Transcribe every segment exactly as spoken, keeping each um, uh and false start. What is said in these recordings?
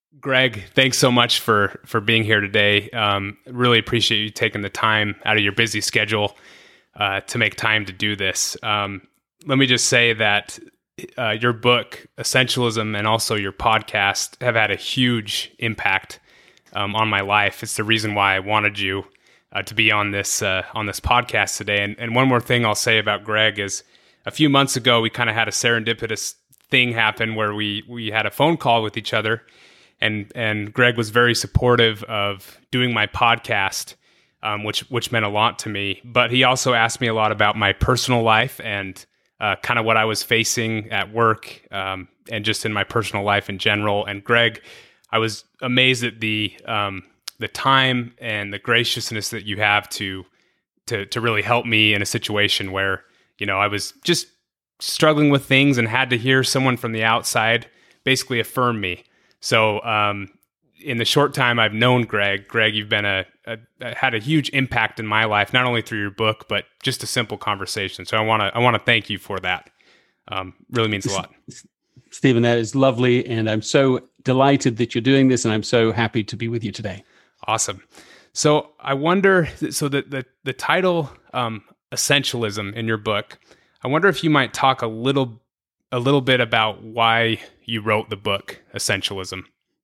Greg, thanks so much for for being here today. Um, really appreciate you taking the time out of your busy schedule uh, to make time to do this. Um, let me just say that uh, your book, Essentialism, and also your podcast have had a huge impact um, on my life. It's the reason why I wanted you uh, to be on this uh, on this podcast today. And, and one more thing I'll say about Greg is, a few months ago, we kind of had a serendipitous thing happen where we we had a phone call with each other. And and Greg was very supportive of doing my podcast, um, which which meant a lot to me. But he also asked me a lot about my personal life and uh, kind of what I was facing at work um, and just in my personal life in general. And Greg, I was amazed at the um, the time and the graciousness that you have to to to really help me in a situation where, you know, I was just struggling with things and had to hear someone from the outside basically affirm me. So, um, in the short time I've known Greg, Greg, you've been a, a, a had a huge impact in my life, not only through your book, but just a simple conversation. So I want to I want to thank you for that. Um, really means a lot. Stephen, that is lovely, and I'm so delighted that you're doing this, and I'm so happy to be with you today. Awesome. So I wonder, so the the, the title, um, Essentialism, in your book, I wonder if you might talk a little a little bit about why you wrote the book, Essentialism.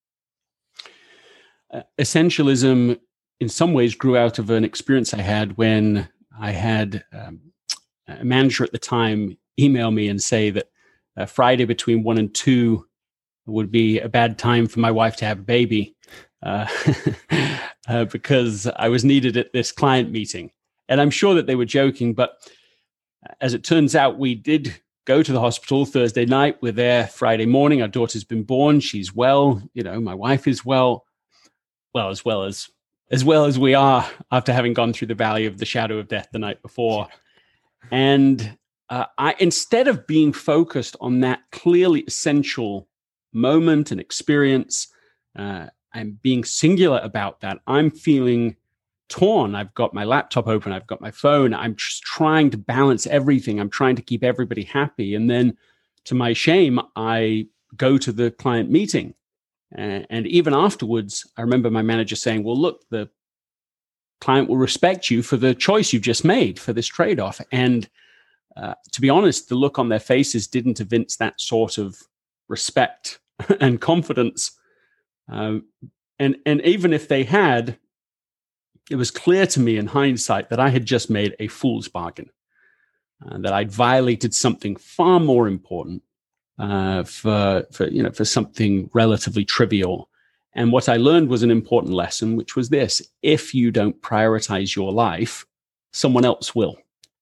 Uh, essentialism, in some ways, grew out of an experience I had when I had um, a manager at the time email me and say that uh, Friday between one and two would be a bad time for my wife to have a baby uh, uh, because I was needed at this client meeting. And I'm sure that they were joking, but as it turns out, we did go to the hospital Thursday night. We're there Friday morning. Our daughter's been born. She's well. You know, my wife is well, well, as well as, as well as we are after having gone through the valley of the shadow of death the night before. And uh, I, instead of being focused on that clearly essential moment and experience, uh, and being singular about that, I'm feeling torn. I've got my laptop open. I've got my phone. I'm just trying to balance everything. I'm trying to keep everybody happy. And then to my shame, I go to the client meeting. Uh, and even afterwards, I remember my manager saying, well, look, the client will respect you for the choice you've just made for this trade-off. And uh, to be honest, the look on their faces didn't evince that sort of respect and confidence. Um, and, and even if they had, it was clear to me in hindsight that I had just made a fool's bargain, uh, that I'd violated something far more important uh, for, for, you know, for something relatively trivial. And what I learned was an important lesson, which was this: if you don't prioritize your life, someone else will.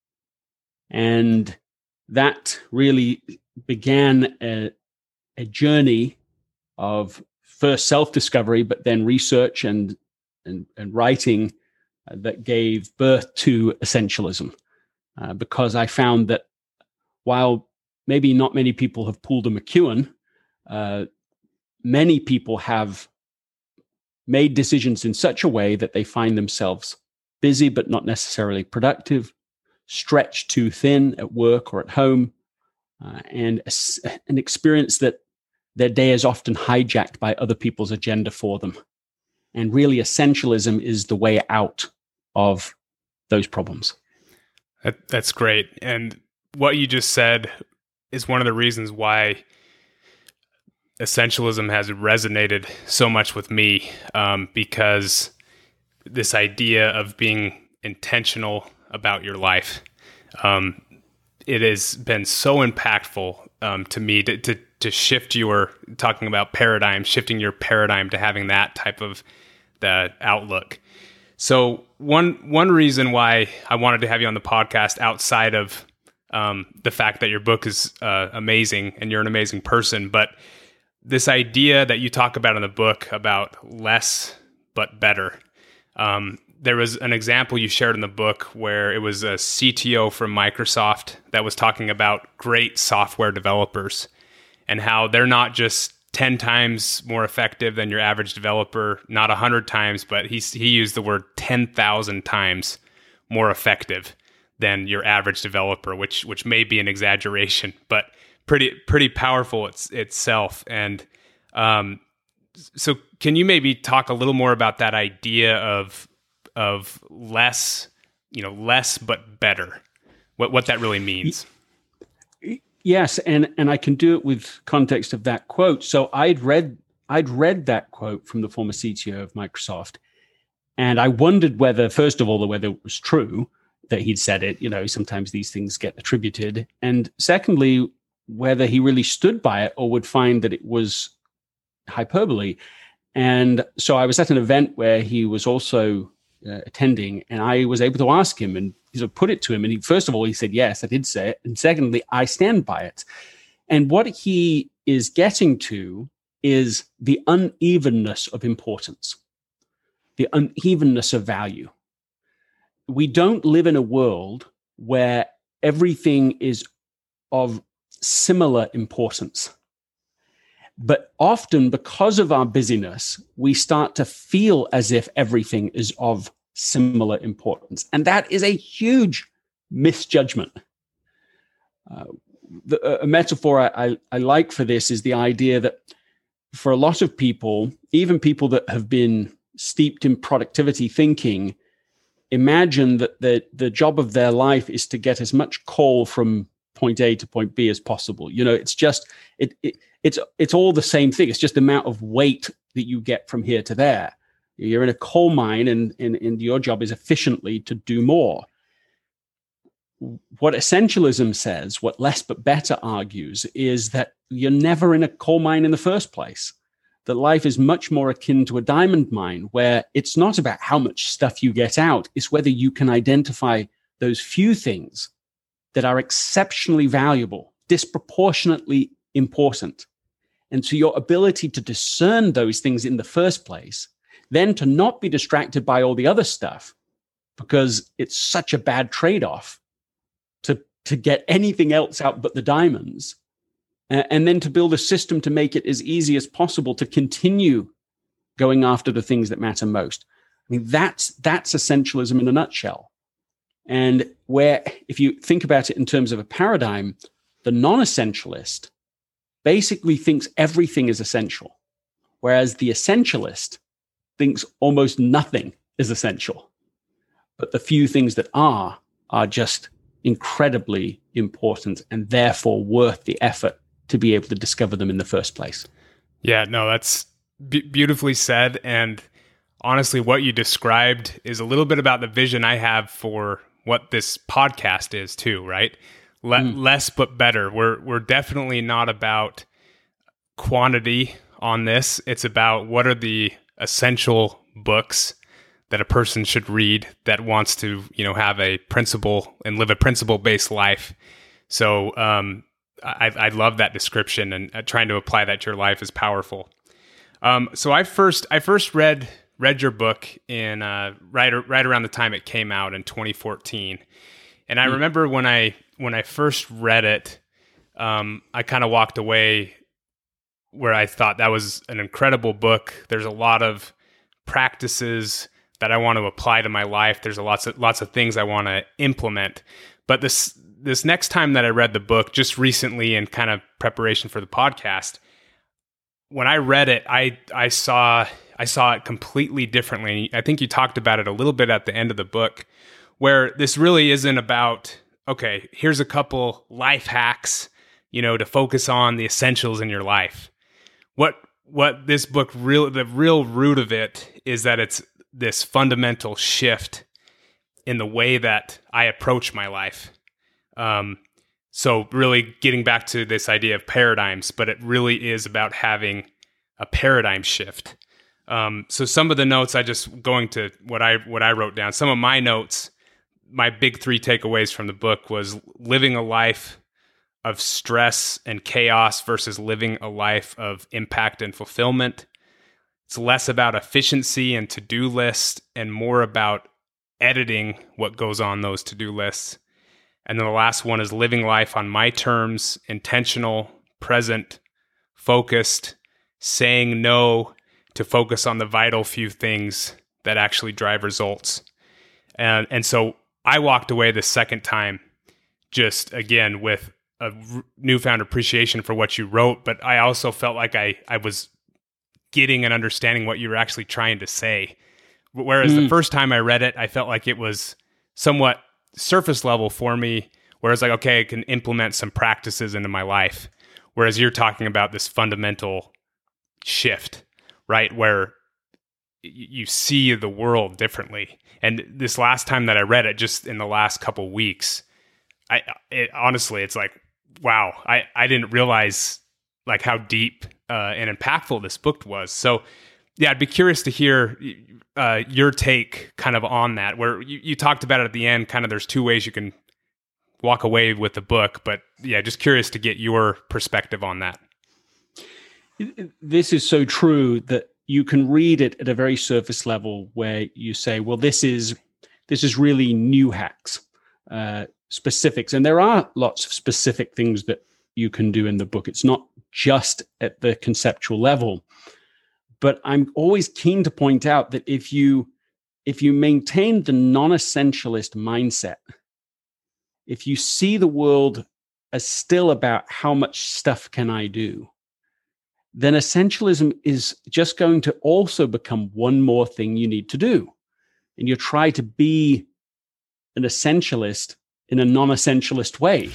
And that really began a, a journey of first self-discovery, but then research and And, and writing uh, that gave birth to essentialism, uh, because I found that while maybe not many people have pulled a McEwen, uh, many people have made decisions in such a way that they find themselves busy but not necessarily productive, stretched too thin at work or at home, uh, and a, an experience that their day is often hijacked by other people's agenda for them. And really, essentialism is the way out of those problems. That, that's great. And what you just said is one of the reasons why essentialism has resonated so much with me, um, because this idea of being intentional about your life, um, it has been so impactful um, to me to, to to shift your, talking about paradigm, shifting your paradigm to having that type of the outlook. So one one reason why I wanted to have you on the podcast, outside of um, the fact that your book is uh, amazing and you're an amazing person, but this idea that you talk about in the book about less but better. Um, there was an example you shared in the book where it was a C T O from Microsoft that was talking about great software developers and how they're not just ten times more effective than your average developer, not one hundred times, but he, he used the word ten thousand times more effective than your average developer, which which may be an exaggeration, but pretty pretty powerful it's, itself. And um, so can you maybe talk a little more about that idea of of less, you know, less but better? What what that really means? Yes, and and I can do it with context of that quote. So I'd read I'd read that quote from the former C T O of Microsoft, and I wondered whether, first of all, whether it was true that he'd said it. You know, sometimes these things get attributed, and secondly, whether he really stood by it or would find that it was hyperbole. And so I was at an event where he was also uh, attending, and I was able to ask him and you know, put it to him. And he, first of all, he said, yes, I did say it. And secondly, I stand by it. And what he is getting to is the unevenness of importance, the unevenness of value. We don't live in a world where everything is of similar importance. But often, because of our busyness, we start to feel as if everything is of similar importance. And that is a huge misjudgment. Uh, the, a metaphor I, I, I like for this is the idea that for a lot of people, even people that have been steeped in productivity thinking, imagine that the, the job of their life is to get as much coal from point A to point B as possible. You know, it's just, it, it it's it's all the same thing. It's just the amount of weight that you get from here to there. You're in a coal mine and, and, and your job is efficiently to do more. What essentialism says, what Less But Better argues, is that you're never in a coal mine in the first place. That life is much more akin to a diamond mine, where it's not about how much stuff you get out, it's whether you can identify those few things that are exceptionally valuable, disproportionately important. And so your ability to discern those things in the first place, then to not be distracted by all the other stuff, because it's such a bad trade-off to, to get anything else out but the diamonds, uh, and then to build a system to make it as easy as possible to continue going after the things that matter most. I mean, that's, that's essentialism in a nutshell. And where, if you think about it in terms of a paradigm, the non-essentialist basically thinks everything is essential, whereas the essentialist thinks almost nothing is essential. But the few things that are, are just incredibly important and therefore worth the effort to be able to discover them in the first place. Yeah, no, that's b- beautifully said. And honestly, what you described is a little bit about the vision I have for what this podcast is too, right? Le- mm. Less but better. We're we're definitely not about quantity on this. It's about what are the essential books that a person should read that wants to, you know, have a principle and live a principle-based life. So um, I, I love that description, and uh, trying to apply that to your life is powerful. Um, so I first I first read read your book in uh, right right around the time it came out in twenty fourteen, and I mm. remember when I when I first read it, um, I kind of walked away where I thought that was an incredible book. There's a lot of practices that I want to apply to my life. There's a lots of lots of things I want to implement. But this this next time that I read the book, just recently in kind of preparation for the podcast, when I read it, I I saw I saw it completely differently. I think you talked about it a little bit at the end of the book, where this really isn't about, okay, here's a couple life hacks, you know, to focus on the essentials in your life. What what this book real the real root of it is that it's this fundamental shift in the way that I approach my life. Um, so really getting back to this idea of paradigms, but it really is about having a paradigm shift. Um, so some of the notes, I just going to what I what I wrote down. Some of my notes, my big three takeaways from the book was living a life of stress and chaos versus living a life of impact and fulfillment. It's less about efficiency and to-do lists and more about editing what goes on those to-do lists. And then the last one is living life on my terms, intentional, present, focused, saying no to focus on the vital few things that actually drive results. And and so I walked away the second time just, again, with a r- newfound appreciation for what you wrote, but I also felt like I, I was getting and understanding what you were actually trying to say. Whereas Mm. the first time I read it, I felt like it was somewhat surface level for me, whereas like, okay, I can implement some practices into my life. Whereas you're talking about this fundamental shift, right? Where y- you see the world differently. And this last time that I read it, just in the last couple weeks, I it, honestly, it's like, wow, I, I didn't realize like how deep uh, and impactful this book was. So yeah, I'd be curious to hear uh, your take kind of on that, where you, you talked about it at the end, kind of there's two ways you can walk away with the book, but yeah, just curious to get your perspective on that. This is so true that you can read it at a very surface level where you say, well, this is this is really new hacks, uh, specifics. And there are lots of specific things that you can do in the book. It's not just at the conceptual level. But I'm always keen to point out that if you if you maintain the non-essentialist mindset, if you see the world as still about how much stuff can I do, then essentialism is just going to also become one more thing you need to do. And you try to be an essentialist in a non-essentialist way.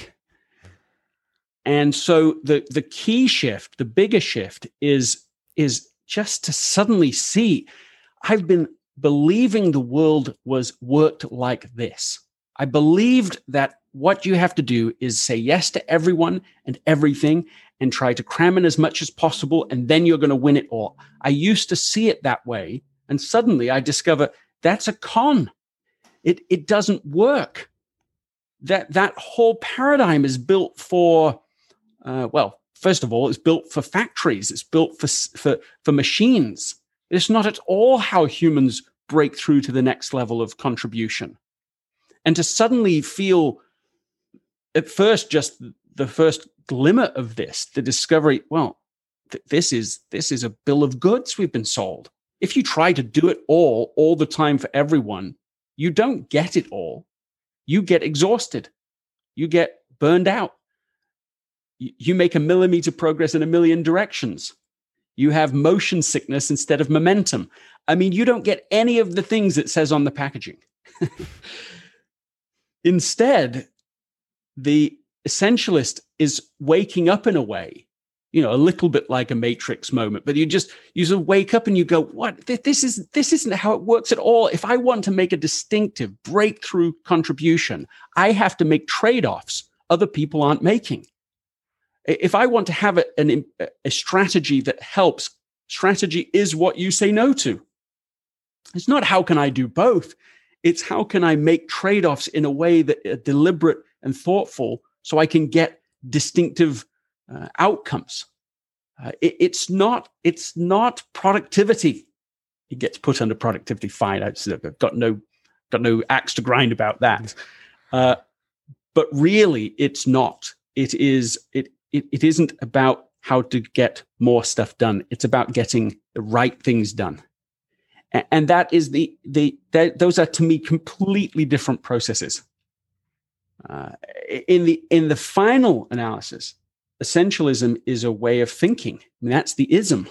And so the, the key shift, the bigger shift is, is just to suddenly see, I've been believing the world was worked like this. I believed that what you have to do is say yes to everyone and everything and try to cram in as much as possible, and then you're going to win it all. I used to see it that way, and suddenly I discover that's a con. It it doesn't work. That that whole paradigm is built for, uh, well, first of all, it's built for factories. It's built for for for machines. It's not at all how humans break through to the next level of contribution. And to suddenly feel, at first, just the first glimmer of this, the discovery, well, th- this is this is a bill of goods we've been sold. If you try to do it all, all the time for everyone, you don't get it all. You get exhausted. You get burned out. Y- you make a millimeter progress in a million directions. You have motion sickness instead of momentum. I mean, you don't get any of the things it says on the packaging. Instead, the essentialist is waking up in a way, you know, a little bit like a Matrix moment, but you just, you sort of wake up and you go, what, this is, this isn't how it works at all. If I want to make a distinctive breakthrough contribution, I have to make trade-offs other people aren't making. If I want to have a, an, a strategy that helps, strategy is what you say no to. It's not how can I do both. It's how can I make trade-offs in a way that are deliberate and thoughtful so I can get distinctive uh, outcomes. Uh, it, it's not, it's not productivity. It gets put under productivity. Fine, I've got no, got no axe to grind about that. Uh, but really, it's not. It is. It, it it isn't about how to get more stuff done. It's about getting the right things done. And that is the, the, the those are to me completely different processes. Uh, in the, in the final analysis, essentialism is a way of thinking. I mean, that's the ism.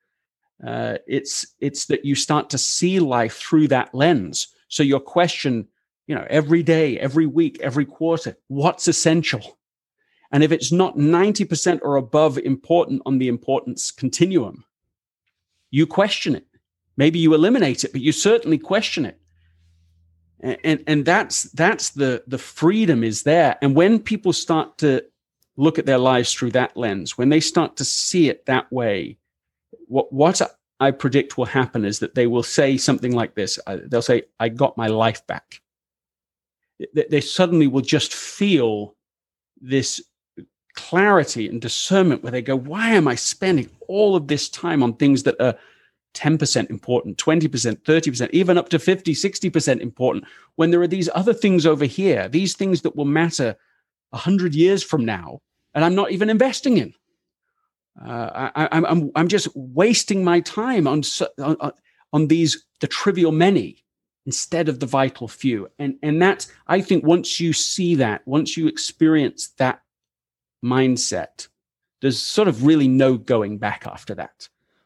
Uh, it's, it's that you start to see life through that lens. So your question, you know, every day, every week, every quarter, what's essential? And if it's not ninety percent or above important on the importance continuum, you question it. Maybe you eliminate it, but you certainly question it. And, and, and that's that's the, the freedom is there. And when people start to look at their lives through that lens, when they start to see it that way, what, what I predict will happen is that they will say something like this. They'll say, I got my life back. They, they suddenly will just feel this clarity and discernment where they go, why am I spending all of this time on things that are ten percent important, twenty percent, thirty percent, even up to fifty, sixty percent important, when there are these other things over here, these things that will matter one hundred years from now, and I'm not even investing in. Uh, I, I'm, I'm, I'm just wasting my time on, on, on these, the trivial many, instead of the vital few. And, and that's, I think once you see that, once you experience that mindset, there's sort of really no going back after that.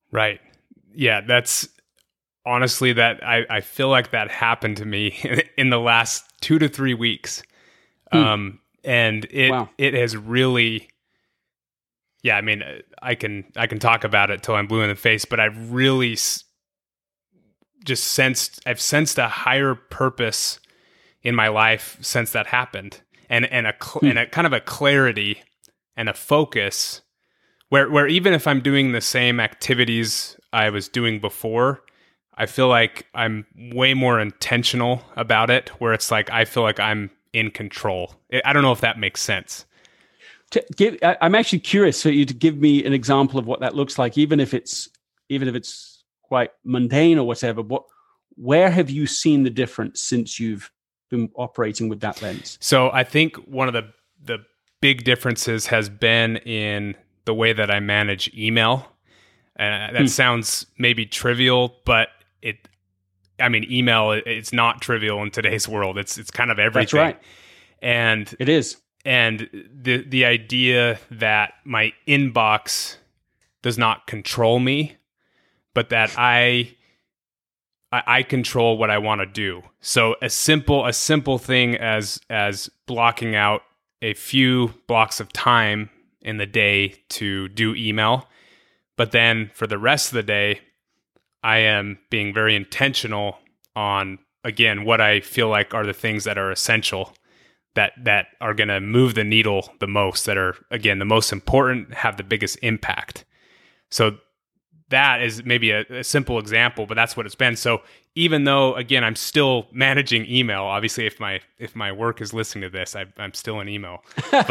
Right. Yeah, that's honestly that I, I feel like that happened to me in the last two to three weeks. Hmm. Um, and it, Wow. it has really, yeah, I mean, I can, I can talk about it till I'm blue in the face, but I've really s- just sensed, I've sensed a higher purpose in my life since that happened. And, and a, cl- Hmm. and a kind of a clarity and a focus where, where even if I'm doing the same activities I was doing before, I feel like I'm way more intentional about it, where it's like, I feel like I'm in control. I don't know if that makes sense. To give, I, I'm actually curious for you to give me an example of what that looks like, even if it's even if it's quite mundane or whatever. What, where have you seen the difference since you've been operating with that lens? So I think one of the the big differences has been in the way that I manage email. Uh, that Hmm. sounds maybe trivial, but it, I mean, email, it's not trivial in today's world. It's it's kind of everything. That's right. And It is. and the the idea that my inbox does not control me, but that I I, I control what I want to do. So a simple a simple thing as as blocking out a few blocks of time in the day to do email, but then for the rest of the day, I am being very intentional on, again, what I feel like are the things that are essential, that that are going to move the needle the most, that are, again, the most important, have the biggest impact. So that is maybe a, a simple example, but that's what it's been. So even though, again, I'm still managing email, obviously if my if my work is listening to this, I, I'm still in email.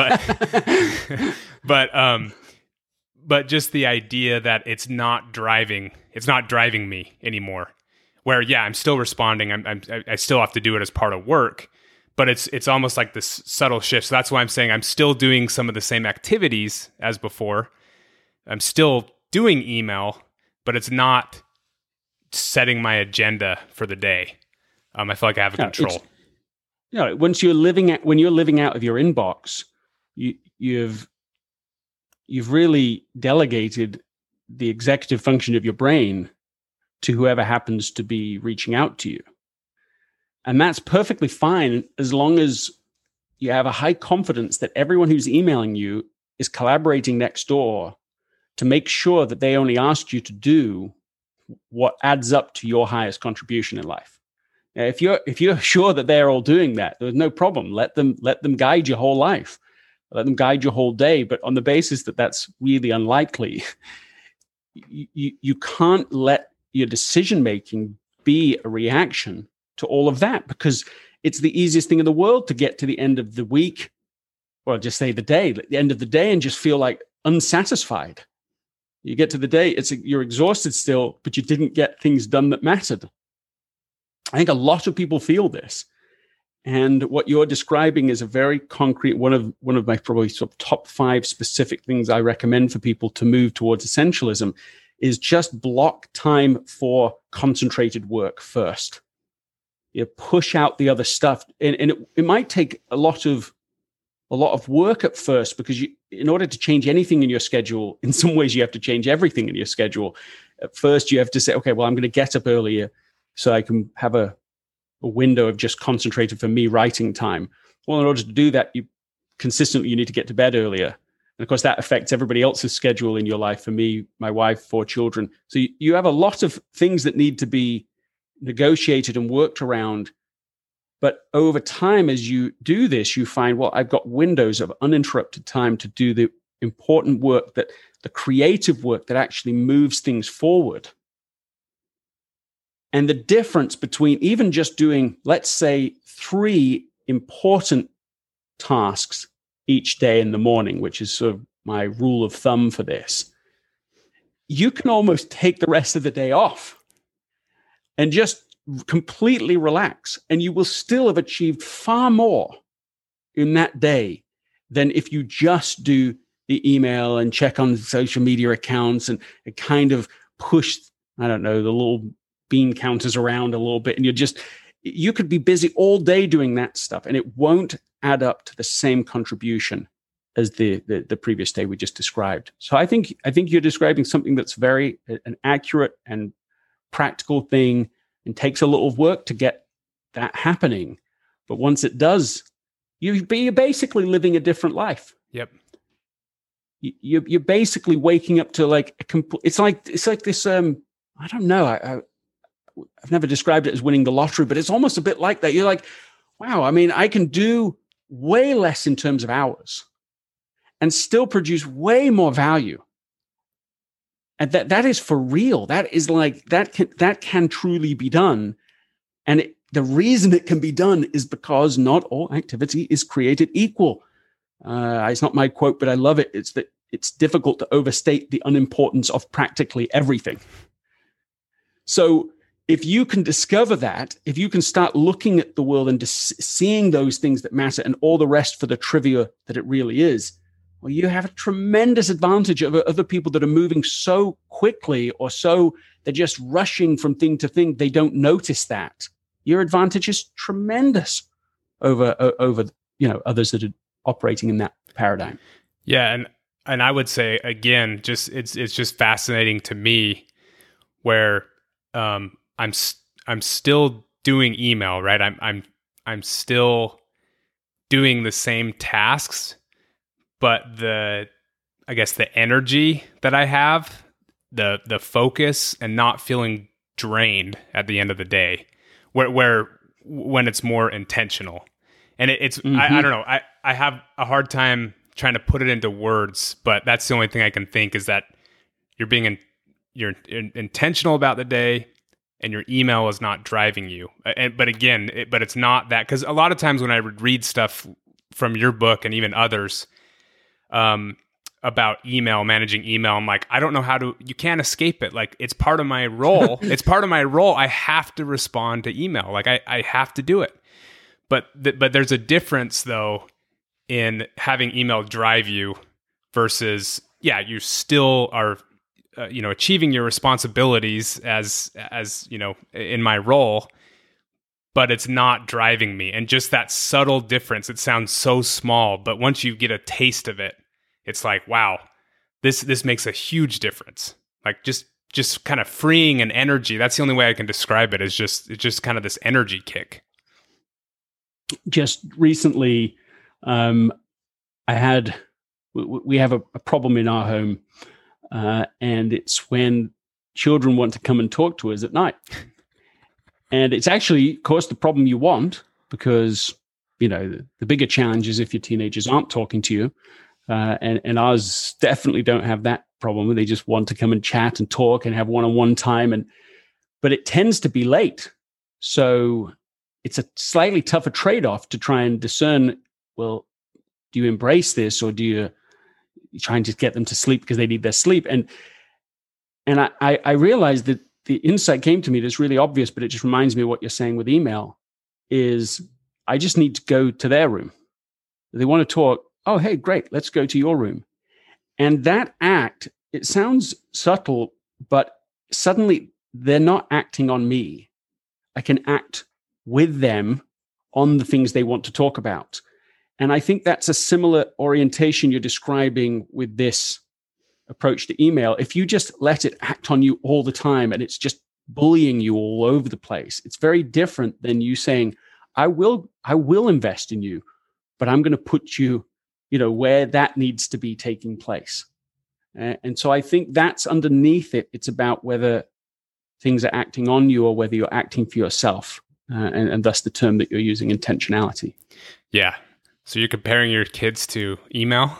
But but um but just the idea that it's not driving, it's not driving me anymore. Where yeah, I'm still responding. I'm, I'm I still have to do it as part of work, but it's it's almost like this subtle shift. So that's why I'm saying I'm still doing some of the same activities as before. I'm still doing email, but it's not setting my agenda for the day. Um, I feel like I have a No, control. it's- You know, once you're living at, when you're living out of your inbox, you you've you've really delegated the executive function of your brain to whoever happens to be reaching out to you. And that's perfectly fine as long as you have a high confidence that everyone who's emailing you is collaborating next door to make sure that they only ask you to do what adds up to your highest contribution in life. Now, if you're if you're sure that they're all doing that, there's no problem. Let them let them guide your whole life. Let them guide your whole day. But on the basis that that's really unlikely, you, you, you can't let your decision making be a reaction to all of that, because it's the easiest thing in the world to get to the end of the week, or just say the day, at the end of the day, and just feel like unsatisfied. You get to the day, it's you're exhausted still, but you didn't get things done that mattered. I think a lot of people feel this. And what you're describing is a very concrete, one of one of my probably sort of top five specific things I recommend for people to move towards essentialism is just block time for concentrated work first. You push out the other stuff. And, and it, it might take a lot of a lot of work at first, because you, in order to change anything in your schedule, in some ways you have to change everything in your schedule. At first you have to say, okay, well, I'm going to get up earlier so I can have a, a window of just concentrated for me writing time. Well, in order to do that, you consistently, you need to get to bed earlier. And of course, that affects everybody else's schedule in your life. For me, my wife, four children. So you, you have a lot of things that need to be negotiated and worked around. But over time, as you do this, you find, well, I've got windows of uninterrupted time to do the important work, that the creative work that actually moves things forward. And the difference between even just doing, let's say, three important tasks each day in the morning, which is sort of my rule of thumb for this, you can almost take the rest of the day off and just completely relax, and you will still have achieved far more in that day than if you just do the email and check on social media accounts and, and kind of push, I don't know, the little bean counters around a little bit. And you're just, you could be busy all day doing that stuff, and it won't add up to the same contribution as the, the the previous day we just described. So I think I think you're describing something that's very an accurate and practical thing, and takes a little work to get that happening. But once it does, you you're basically living a different life. Yep. You you're basically waking up to like a complete. It's like it's like this. Um, I don't know. I, I I've never described it as winning the lottery, but it's almost a bit like that. You're like, wow. I mean, I can do way less in terms of hours and still produce way more value. And that that is for real. That is like that can that can truly be done. And it, the reason it can be done is because not all activity is created equal. Uh, it's not my quote, but I love it. It's that it's difficult to overstate the unimportance of practically everything. So if you can discover that, if you can start looking at the world and dis- seeing those things that matter and all the rest for the trivia that it really is, well, you have a tremendous advantage over other people that are moving so quickly, or so they're just rushing from thing to thing. They don't notice that. Your advantage is tremendous over uh, over you know others that are operating in that paradigm. Yeah, and and I would say again, just it's it's just fascinating to me where um, I'm I'm still doing email, right? I'm I'm I'm still doing the same tasks, but the I guess the energy that I have, the the focus, and not feeling drained at the end of the day, where where when it's more intentional, and it, it's mm-hmm. I, I don't know I I have a hard time trying to put it into words, but that's the only thing I can think is that you're being in, you're in, intentional about the day. And your email is not driving you. And, but again, it, but it's not that, because a lot of times when I would read stuff from your book and even others um, about email, managing email, I'm like, I don't know how to, you can't escape it. Like, it's part of my role. It's part of my role. I have to respond to email. Like I, I have to do it. But, th- but there's a difference though in having email drive you versus, yeah, you still are Uh, you know, achieving your responsibilities as, as, you know, in my role, but it's not driving me. And just that subtle difference, it sounds so small, but once you get a taste of it, it's like, wow, this, this makes a huge difference. Like just, just kind of freeing an energy. That's the only way I can describe it, is just, it's just kind of this energy kick. Just recently, um, I had, we, we have a, a problem in our home. Uh, and it's when children want to come and talk to us at night. And it's actually, of course, the problem you want, because, you know, the, the bigger challenge is if your teenagers aren't talking to you. Uh, and, and ours definitely don't have that problem. They just want to come and chat and talk and have one-on-one time. And but it tends to be late. So it's a slightly tougher trade-off to try and discern, well, do you embrace this, or do you trying to get them to sleep because they need their sleep? And and I, I, I realized that the insight came to me that's really obvious, but it just reminds me of what you're saying with email, is I just need to go to their room. They want to talk. Oh, hey, great. Let's go to your room. And that act, it sounds subtle, but suddenly they're not acting on me. I can act with them on the things they want to talk about. And I think that's a similar orientation you're describing with this approach to email. If you just let it act on you all the time and it's just bullying you all over the place, it's very different than you saying, I will, I will invest in you, but I'm going to put you, you know, where that needs to be taking place. Uh, and so I think that's underneath it. It's about whether things are acting on you or whether you're acting for yourself. Uh, and, and thus the term that you're using, intentionality. Yeah. So you're comparing your kids to email?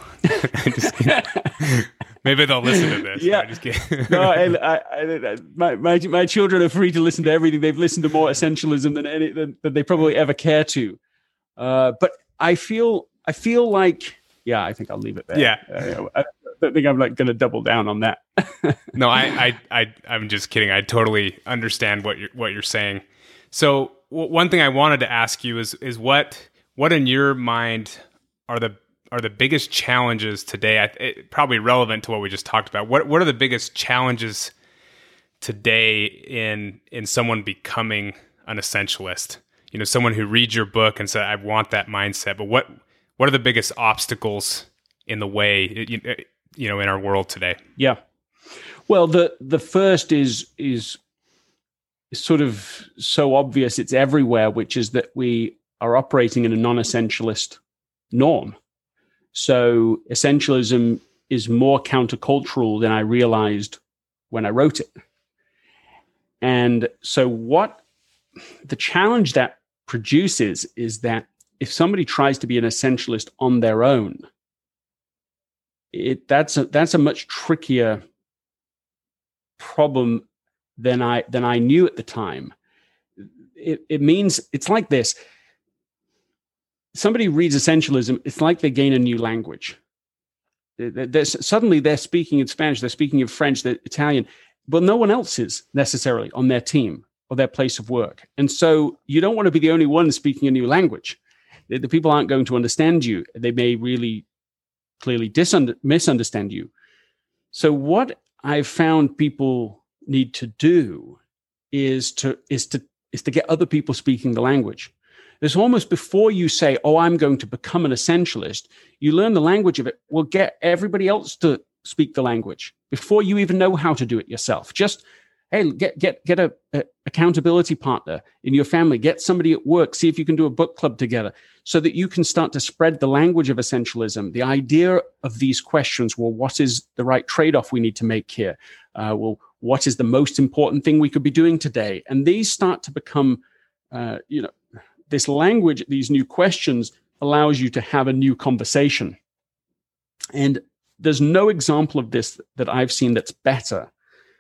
Maybe they'll listen to this. Yeah. No, just kidding. no, I, I, I, my, my my children are free to listen to everything. They've listened to more essentialism than any than, than they probably ever care to. Uh, but I feel I feel like yeah, I think I'll leave it there. Yeah. Uh, I don't think I'm like going to double down on that. no, I, I I I'm just kidding. I totally understand what you're what you're saying. So w- one thing I wanted to ask you is is what. What in your mind are the are the biggest challenges today? I, it, probably relevant to what we just talked about. What what are the biggest challenges today in in someone becoming an essentialist? You know, someone who reads your book and says, "I want that mindset." But what what are the biggest obstacles in the way, you know, in our world today? Yeah. Well, the the first is is sort of so obvious, it's everywhere, which is that we are operating in a non-essentialist norm. So essentialism is more countercultural than I realized when I wrote it. And so what the challenge that produces is that if somebody tries to be an essentialist on their own, it that's a that's a much trickier problem than I than I knew at the time. It it means it's like this. Somebody reads essentialism, it's like they gain a new language. There's, suddenly they're speaking in Spanish, they're speaking in French, they're Italian, but no one else is necessarily on their team or their place of work. And so you don't want to be the only one speaking a new language. The, the people aren't going to understand you. They may really clearly disunder, misunderstand you. So what I've found people need to do is to is to is to get other people speaking the language. There's almost before you say, oh, I'm going to become an essentialist, you learn the language of it. Well, get everybody else to speak the language before you even know how to do it yourself. Just, hey, get get get a, a accountability partner in your family. Get somebody at work. See if you can do a book club together so that you can start to spread the language of essentialism, the idea of these questions. Well, what is the right trade-off we need to make here? Uh, well, what is the most important thing we could be doing today? And these start to become, uh, you know, this language, these new questions allows you to have a new conversation. And there's no example of this that I've seen that's better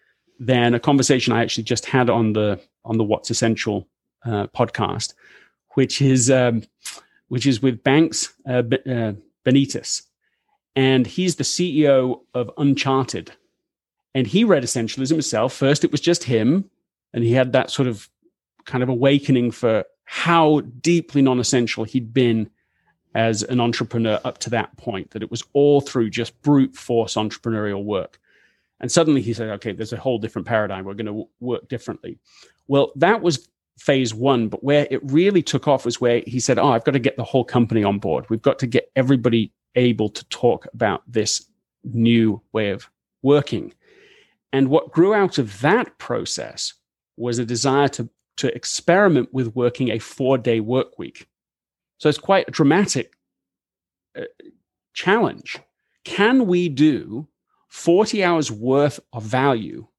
than a conversation I actually just had on the on the What's Essential uh, podcast, which is um, which is with Banks uh, B- uh, Benitez, and he's the C E O of Uncharted, and he read essentialism himself. First, it was just him, and he had that sort of kind of awakening for how deeply non-essential he'd been as an entrepreneur up to that point, that it was all through just brute force entrepreneurial work. And suddenly he said, okay, there's a whole different paradigm. We're going to w- work differently. Well, that was phase one, but where it really took off was where he said, oh, I've got to get the whole company on board. We've got to get everybody able to talk about this new way of working. And what grew out of that process was a desire to to experiment with working a four-day work week. So it's quite a dramatic uh, challenge. Can we do forty hours worth of value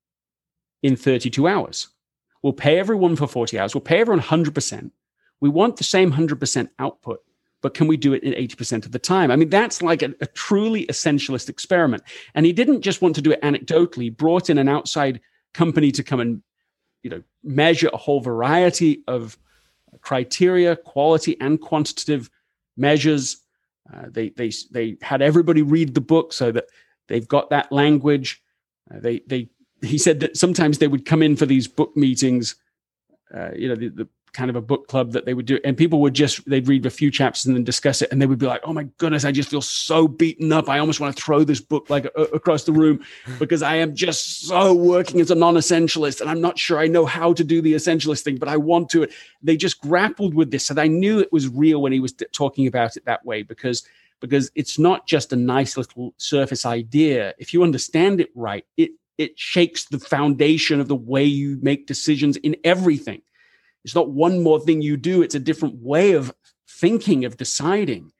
in thirty-two hours? We'll pay everyone for forty hours. We'll pay everyone one hundred percent. We want the same one hundred percent output, but can we do it in eighty percent of the time? I mean, that's like a, a truly essentialist experiment. And he didn't just want to do it anecdotally. He brought in an outside company to come and you know, measure a whole variety of criteria, quality and quantitative measures. Uh, they they they had everybody read the book so that they've got that language. Uh, they they he said that sometimes they would come in for these book meetings, uh, you know, the, the kind of a book club that they would do, and people would just they'd read a few chapters and then discuss it, and they would be like, "Oh my goodness, I just feel so beaten up. I almost want to throw this book like a, across the room because I am just so working as a non-essentialist, and I'm not sure I know how to do the essentialist thing, but I want to." They just grappled with this, and I knew it was real when he was talking about it that way because because it's not just a nice little surface idea. If you understand it right, it it shakes the foundation of the way you make decisions in everything. It's not one more thing you do. It's a different way of thinking, of deciding.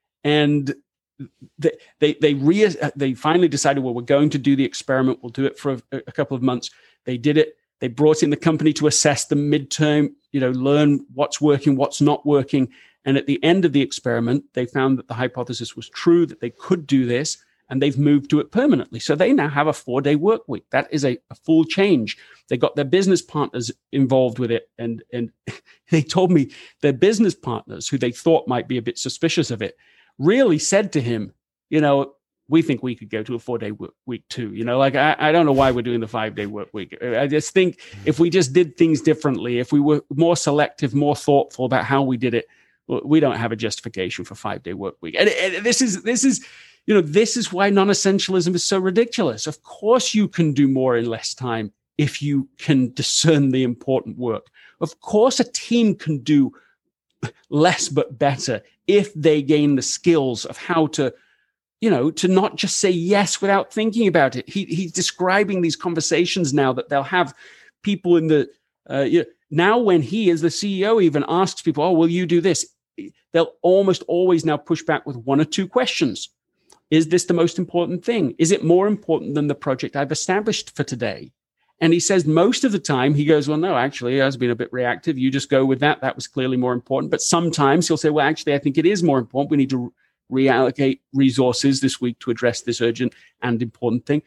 And they they they, re- they finally decided, well, we're going to do the experiment. We'll do it for a, a couple of months. They did it. They brought in the company to assess the midterm, you know, learn what's working, what's not working. And at the end of the experiment, they found that the hypothesis was true, that they could do this, and they've moved to it permanently. So they now have a four-day work week. That is a, a full change. They got their business partners involved with it. And, and they told me their business partners, who they thought might be a bit suspicious of it, really said to him, you know, we think we could go to a four-day work week too. You know, like, I, I don't know why we're doing the five-day work week. I just think if we just did things differently, if we were more selective, more thoughtful about how we did it, we don't have a justification for five-day work week. And, and this is, this is, you know, this is why non-essentialism is so ridiculous. Of course you can do more in less time if you can discern the important work. Of course a team can do less but better if they gain the skills of how to you know, to not just say yes without thinking about it. He, he's describing these conversations now that they'll have people in the, uh, you know, now when he as the C E O even asks people, oh, will you do this? They'll almost always now push back with one or two questions. Is this the most important thing? Is it more important than the project I've established for today? And he says most of the time, he goes, well, no, actually, I was being a bit reactive. You just go with that. That was clearly more important. But sometimes he'll say, well, actually, I think it is more important. We need to reallocate resources this week to address this urgent and important thing.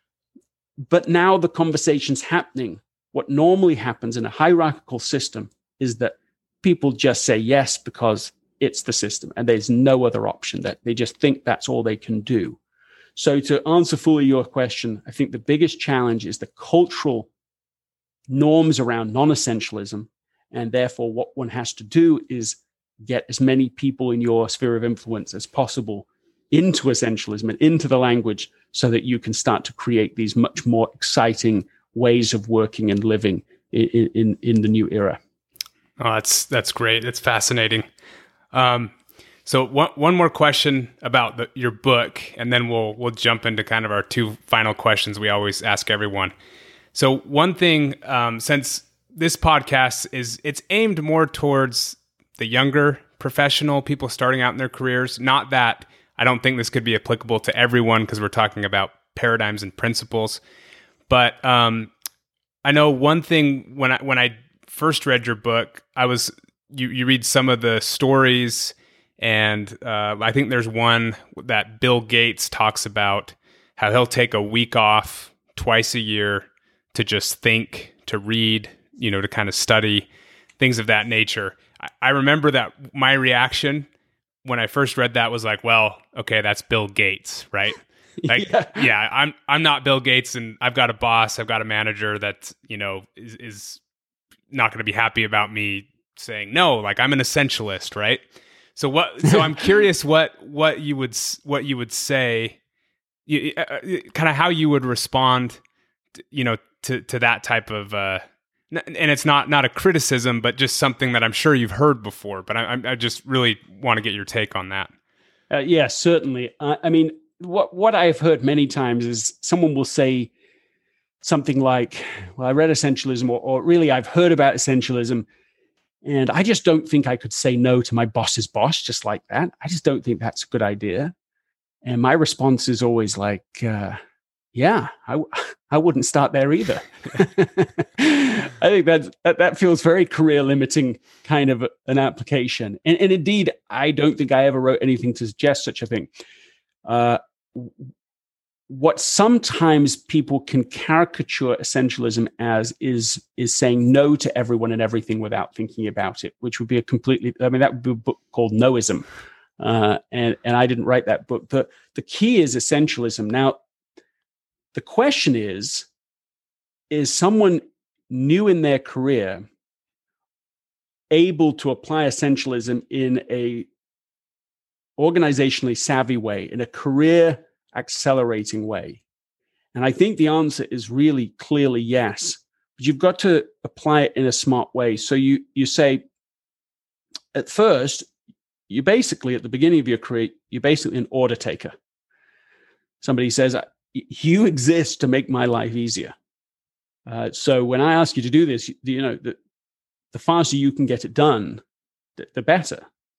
But now the conversation's happening. What normally happens in a hierarchical system is that people just say yes because it's the system and there's no other option, that they just think that's all they can do. So to answer fully your question, I think the biggest challenge is the cultural norms around non-essentialism. And therefore, what one has to do is get as many people in your sphere of influence as possible into essentialism and into the language so that you can start to create these much more exciting ways of working and living in, in, in the new era. Oh, that's that's great. That's fascinating. Um, so one one more question about the, your book, and then we'll we'll jump into kind of our two final questions we always ask everyone. So one thing, um, since this podcast is it's aimed more towards the younger professional, people starting out in their careers. Not that I don't think this could be applicable to everyone because we're talking about paradigms and principles. But um, I know one thing when I when I first read your book, I was you you read some of the stories, and uh, I think there's one that Bill Gates talks about how he'll take a week off twice a year to just think, to read, you know, to kind of study things of that nature. I, I remember that my reaction when I first read that was like, well, okay, that's Bill Gates, right? Like, yeah. yeah, I'm I'm not Bill Gates, and I've got a boss, I've got a manager that, you know, is, is not going to be happy about me saying no. Like, I'm an essentialist, right? So what? So I'm curious what what you would what you would say, you, uh, kind of how you would respond, to, you know, to to that type of. Uh, and it's not not a criticism, but just something that I'm sure you've heard before. But I, I just really want to get your take on that. Uh, yeah, certainly. Uh, I mean. What what I've heard many times is someone will say something like, well, I read Essentialism, or, or really I've heard about Essentialism, and I just don't think I could say no to my boss's boss just like that. I just don't think that's a good idea. And my response is always like, uh, yeah, I, I wouldn't start there either. I think that, that that feels very career limiting kind of an application. And, and indeed, I don't think I ever wrote anything to suggest such a thing. Uh, what sometimes people can caricature essentialism as is is saying no to everyone and everything without thinking about it, which would be a completely, I mean, that would be a book called Noism. Uh, and, and I didn't write that book. The, the key is essentialism. Now, the question is, is someone new in their career able to apply essentialism in a organizationally savvy way, in a career accelerating way? And I think the answer is really clearly yes. But you've got to apply it in a smart way. So you you say, at first, you basically, at the beginning of your career, you're basically an order taker. Somebody says, you exist to make my life easier. Uh, so when I ask you to do this, you, you know, the, the faster you can get it done, the, the better.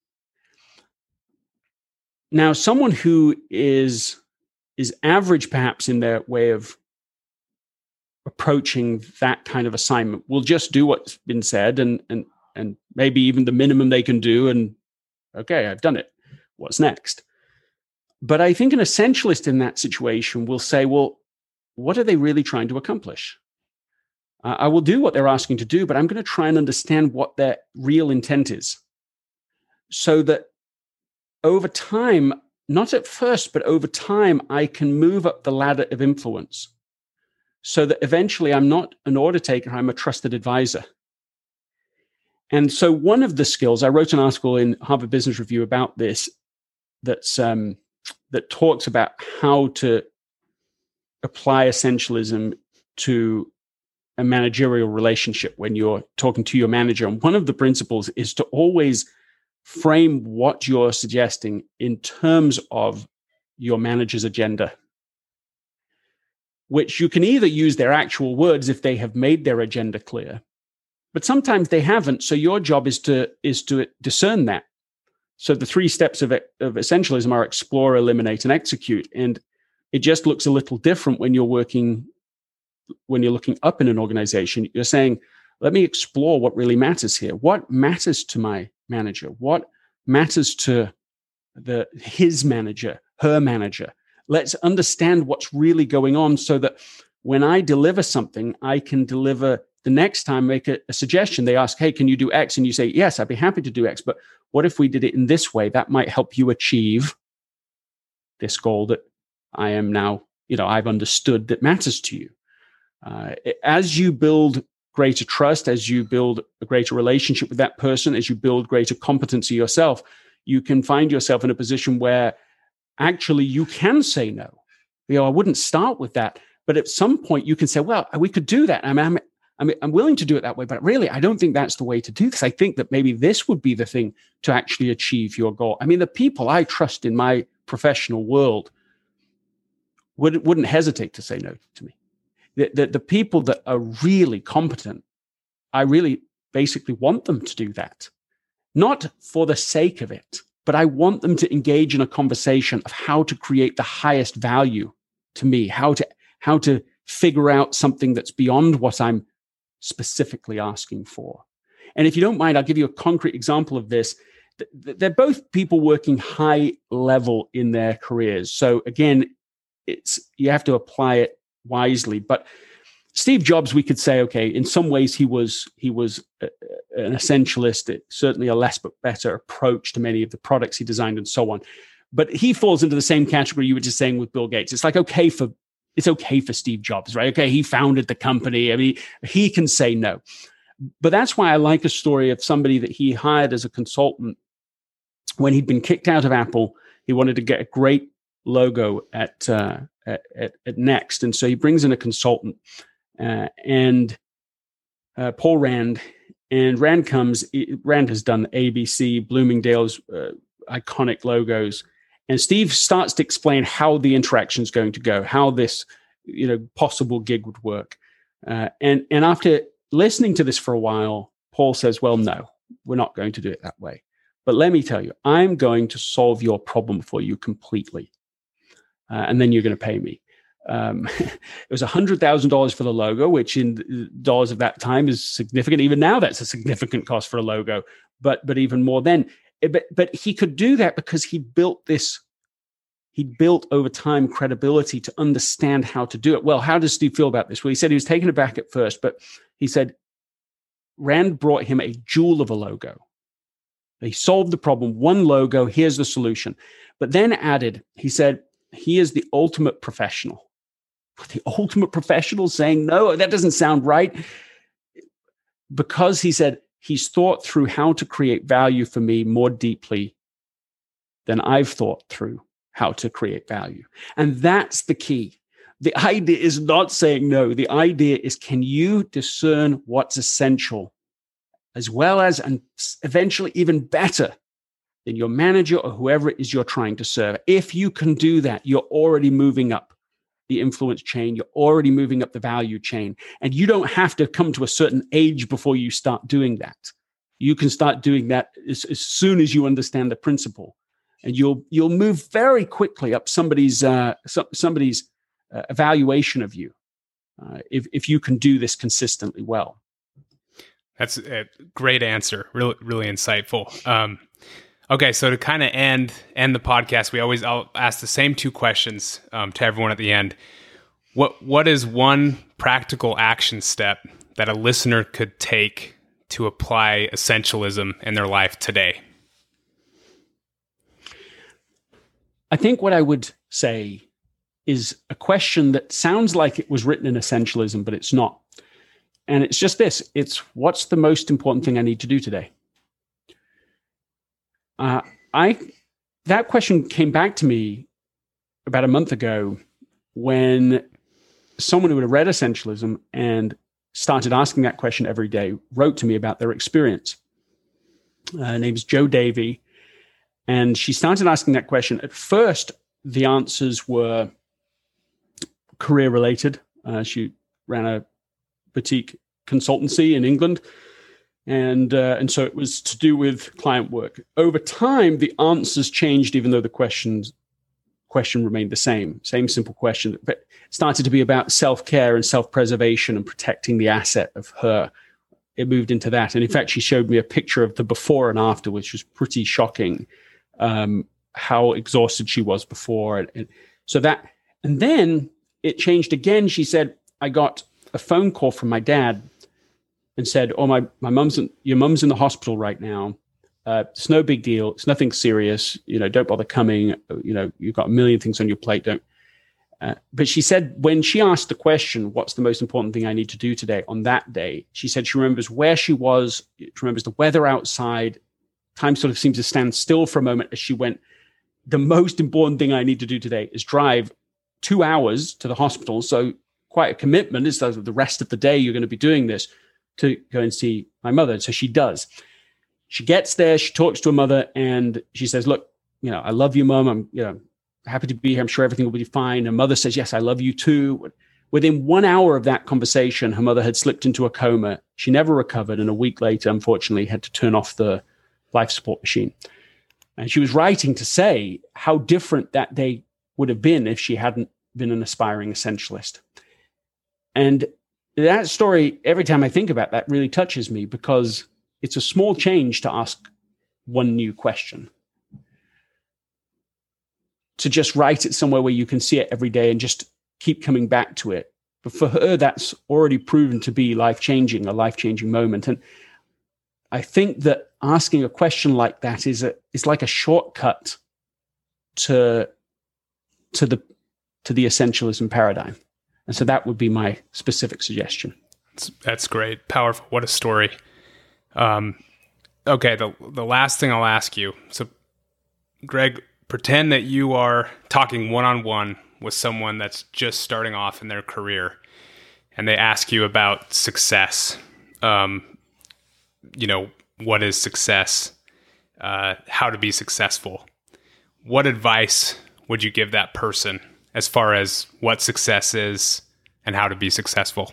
Now, someone who is is average, perhaps, in their way of approaching that kind of assignment will just do what's been said, and and and maybe even the minimum they can do, and okay, I've done it. What's next? But I think an essentialist in that situation will say, well, what are they really trying to accomplish? Uh, I will do what they're asking to do, but I'm going to try and understand what their real intent is, so that over time, not at first, but over time, I can move up the ladder of influence so that eventually I'm not an order taker, I'm a trusted advisor. And so one of the skills, I wrote an article in Harvard Business Review about this, that's um, that talks about how to apply essentialism to a managerial relationship when you're talking to your manager. And one of the principles is to always frame what you're suggesting in terms of your manager's agenda, which you can either use their actual words if they have made their agenda clear, but sometimes they haven't. So your job is to is to discern that. So the three steps of, of essentialism are explore, eliminate, and execute. And it just looks a little different when you're working, when you're looking up in an organization. You're saying, let me explore what really matters here. What matters to my manager? What matters to the his manager, her manager? Let's understand what's really going on so that when I deliver something, I can deliver the next time, make a, a suggestion. They ask, hey, can you do X? And you say, yes, I'd be happy to do X. But what if we did it in this way? That might help you achieve this goal that I am now, you know, I've understood that matters to you. Uh, as you build greater trust, as you build a greater relationship with that person, as you build greater competency yourself, you can find yourself in a position where actually you can say no. You know, I wouldn't start with that, but at some point you can say, well, we could do that. I mean, I'm, I'm, I'm willing to do it that way, but really, I don't think that's the way to do this. I think that maybe this would be the thing to actually achieve your goal. I mean, the people I trust in my professional world would, wouldn't hesitate to say no to me. The, the, the people that are really competent, I really basically want them to do that. Not for the sake of it, but I want them to engage in a conversation of how to create the highest value to me, how to how to figure out something that's beyond what I'm specifically asking for. And if you don't mind, I'll give you a concrete example of this. They're both people working high level in their careers. So again, it's you have to apply it wisely. But Steve Jobs, we could say, okay, in some ways he was he was a, an essentialist, it, certainly a less but better approach to many of the products he designed and so on. But he falls into the same category you were just saying with Bill Gates. It's like, okay for it's okay for Steve Jobs, right? Okay, he founded the company. I mean, he can say no. But that's why I like a story of somebody that he hired as a consultant when he'd been kicked out of Apple. He wanted to get a great logo at uh, at, at, at Next, and so he brings in a consultant. Uh, and uh, Paul Rand, and Rand comes, Rand has done A B C, Bloomingdale's uh, iconic logos. And Steve starts to explain how the interaction is going to go, how this, you know, possible gig would work. Uh, and, and after listening to this for a while, Paul says, well, no, we're not going to do it that way. But let me tell you, I'm going to solve your problem for you completely. Uh, and then you're going to pay me. Um, it was one hundred thousand dollars for the logo, which in dollars of that time is significant. Even now, that's a significant cost for a logo, but but even more then. But, but he could do that because he built this, he built over time credibility to understand how to do it. Well, how does Steve feel about this? Well, he said he was taken aback at first, but he said Rand brought him a jewel of a logo. He solved the problem, one logo, here's the solution. But then added, he said, he is the ultimate professional. The ultimate professional saying, no, that doesn't sound right. Because he said, he's thought through how to create value for me more deeply than I've thought through how to create value. And that's the key. The idea is not saying no. The idea is, can you discern what's essential, as well as, and eventually even better than your manager or whoever it is you're trying to serve? If you can do that, you're already moving up the influence chain. You're already moving up the value chain. And you don't have to come to a certain age before you start doing that. You can start doing that as, as soon as you understand the principle. And you'll you'll move very quickly up somebody's uh, so, somebody's uh, evaluation of you uh, if if you can do this consistently well. That's a great answer. Really, really insightful. Um, okay, so to kind of end end the podcast, we always I'll ask the same two questions um, to everyone at the end. What what is one practical action step that a listener could take to apply essentialism in their life today? I think what I would say is a question that sounds like it was written in essentialism, but it's not. And it's just this. It's, what's the most important thing I need to do today? Uh, I that question came back to me about a month ago when someone who had read essentialism and started asking that question every day wrote to me about their experience. Uh, her name's Jo Davy. And she started asking that question at first the answers were career related. Uh, she ran a boutique consultancy in England. And uh, and so it was to do with client work. Over time, the answers changed, even though the questions question remained the same. Same simple question, but it started to be about self-care and self-preservation and protecting the asset of her. It moved into that. And in fact, she showed me a picture of the before and after, which was pretty shocking, um, how exhausted she was before. And, and so that, and then it changed again. She said, I got a phone call from my dad and said, oh, my, my mom's, in, your mom's in the hospital right now. Uh, it's no big deal. It's nothing serious. You know, don't bother coming. You know, you've got a million things on your plate. Don't. Uh, but she said, when she asked the question, what's the most important thing I need to do today on that day? She said she remembers where she was. She remembers the weather outside. Time sort of seemed to stand still for a moment as she went, the most important thing I need to do today is drive two hours to the hospital. So quite a commitment. It's the rest of the day you're going to be doing this, to go and see my mother. So she does. She gets there, she talks to her mother, and she says, look, you know, I love you, Mom. I'm, you know, happy to be here. I'm sure everything will be fine. Her mother says, yes, I love you too. Within one hour of that conversation, her mother had slipped into a coma. She never recovered. And a week later, unfortunately, had to turn off the life support machine. And she was writing to say how different that day would have been if she hadn't been an aspiring essentialist. And that story, every time I think about that, really touches me, because it's a small change to ask one new question. To just write it somewhere where you can see it every day and just keep coming back to it. But for her, that's already proven to be life-changing, a life-changing moment. And I think that asking a question like that is a is like a shortcut to to the to the essentialism paradigm. And so that would be my specific suggestion. That's, that's great. Powerful. What a story. Um, okay, the the last thing I'll ask you. So, Greg, pretend that you are talking one-on-one with someone that's just starting off in their career, and they ask you about success. Um, you know, what is success? Uh, how to be successful? What advice would you give that person as far as what success is and how to be successful?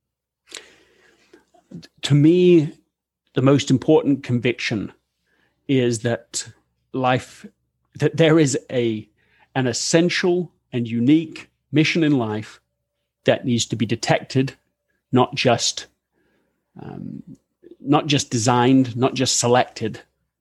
To me, the most important conviction is that life, that there is a an essential and unique mission in life that needs to be detected, not just um, not just designed, not just selected,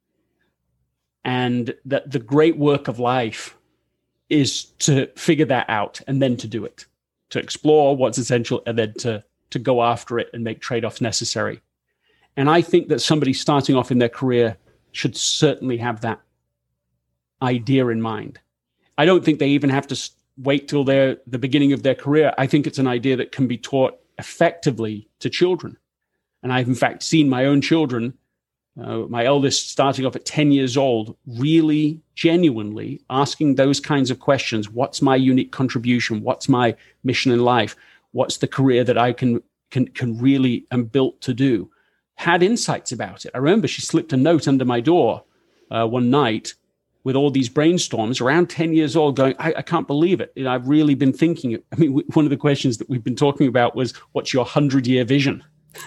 and that the great work of life is to figure that out and then to do it, to explore what's essential and then to, to go after it and make trade-offs necessary. And I think that somebody starting off in their career should certainly have that idea in mind. I don't think they even have to wait till they're the beginning of their career. I think it's an idea that can be taught effectively to children. And I've in fact seen my own children, Uh, my eldest starting off at ten years old, really genuinely asking those kinds of questions. What's my unique contribution? What's my mission in life? What's the career that I can can can really am built to do? Had insights about it. I remember she slipped a note under my door uh, one night with all these brainstorms, around ten years old, going, I, I can't believe it. You know, I've really been thinking. I mean, w- one of the questions that we've been talking about was, what's your hundred-year vision?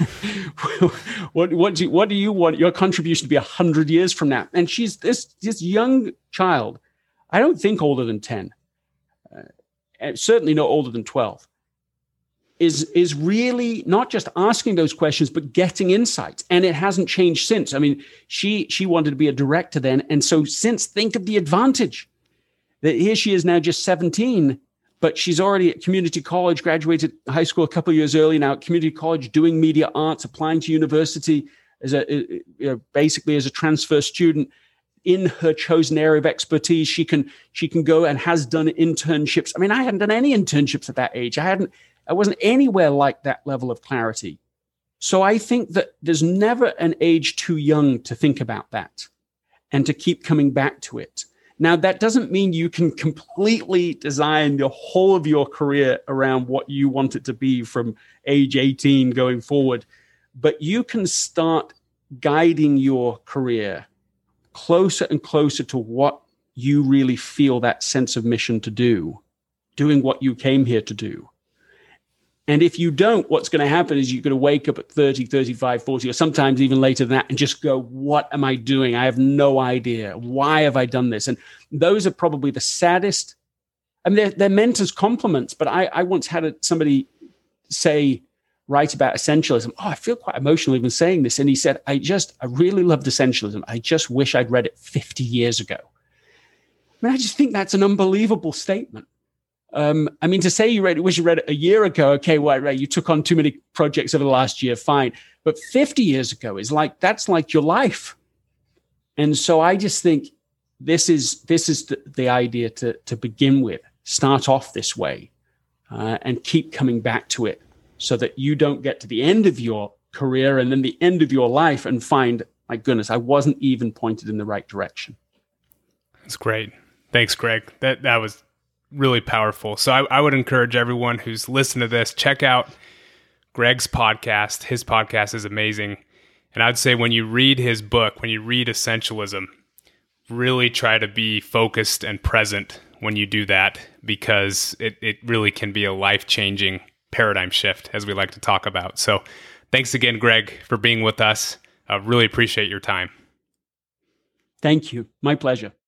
what what do you, what do you want your contribution to be a hundred years from now? And she's this this young child, I don't think older than ten, uh, and certainly not older than twelve, is is really not just asking those questions but getting insights. And it hasn't changed since. I mean, she she wanted to be a director then, and so since, think of the advantage that here she is now just seventeen. But she's already at community college, graduated high school a couple of years early now, at community college, doing media arts, applying to university as a, you know, basically as a transfer student in her chosen area of expertise. She can she can go and has done internships. I mean, I hadn't done any internships at that age. I hadn't, I wasn't anywhere like that level of clarity. So I think that there's never an age too young to think about that and to keep coming back to it. Now, that doesn't mean you can completely design the whole of your career around what you want it to be from age eighteen going forward, but you can start guiding your career closer and closer to what you really feel that sense of mission to do, doing what you came here to do. And if you don't, what's going to happen is you're going to wake up at thirty, thirty-five, forty, or sometimes even later than that and just go, what am I doing? I have no idea. Why have I done this? And those are probably the saddest. I mean, they're, they're meant as compliments, but I, I once had a, somebody say, write about essentialism. Oh, I feel quite emotional even saying this. And he said, I just, I really loved essentialism. I just wish I'd read it fifty years ago. I mean, I just think that's an unbelievable statement. Um, I mean, to say you read, wish you read it a year ago, okay, well, right, you took on too many projects over the last year, fine. But fifty years ago is like, that's like your life. And so I just think this is this is the, the idea to, to begin with. Start off this way uh, and keep coming back to it so that you don't get to the end of your career and then the end of your life and find, my goodness, I wasn't even pointed in the right direction. That's great. Thanks, Greg. That that was really powerful. So I, I would encourage everyone who's listening to this, check out Greg's podcast. His podcast is amazing. And I'd say when you read his book, when you read Essentialism, really try to be focused and present when you do that, because it, it really can be a life-changing paradigm shift, as we like to talk about. So thanks again, Greg, for being with us. I really appreciate your time. Thank you. My pleasure.